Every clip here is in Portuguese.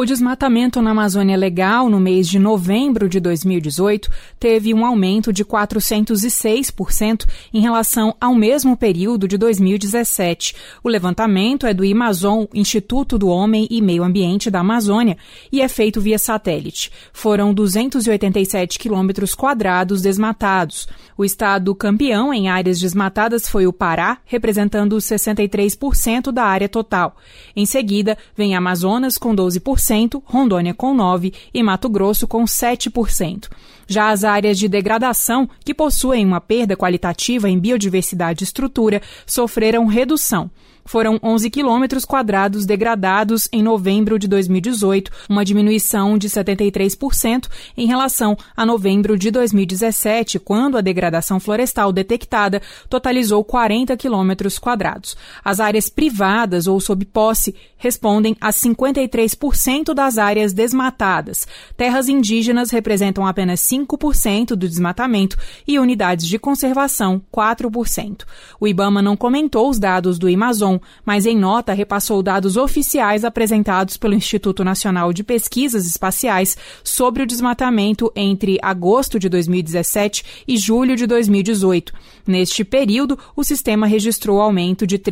O desmatamento na Amazônia Legal, no mês de novembro de 2018, teve um aumento de 406% em relação ao mesmo período de 2017. O levantamento é do IMAZON, Instituto do Homem e Meio Ambiente da Amazônia, e é feito via satélite. Foram 287 quilômetros quadrados desmatados. O estado campeão em áreas desmatadas foi o Pará, representando 63% da área total. Em seguida, vem Amazonas com 12%, Rondônia com 9% e Mato Grosso com 7%. Já as áreas de degradação, que possuem uma perda qualitativa em biodiversidade e estrutura, sofreram redução. Foram 11 quilômetros quadrados degradados em novembro de 2018, uma diminuição de 73% em relação a novembro de 2017, quando a degradação florestal detectada totalizou 40 quilômetros quadrados. As áreas privadas ou sob posse respondem a 53% das áreas desmatadas. Terras indígenas representam apenas 5% do desmatamento e unidades de conservação, 4%. O IBAMA não comentou os dados do IMAZON, mas em nota repassou dados oficiais apresentados pelo Instituto Nacional de Pesquisas Espaciais sobre o desmatamento entre agosto de 2017 e julho de 2018. Neste período, o sistema registrou aumento de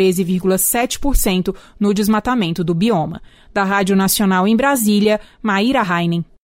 13,7% no desmatamento do bioma. Da Rádio Nacional em Brasília, Maíra Heinen.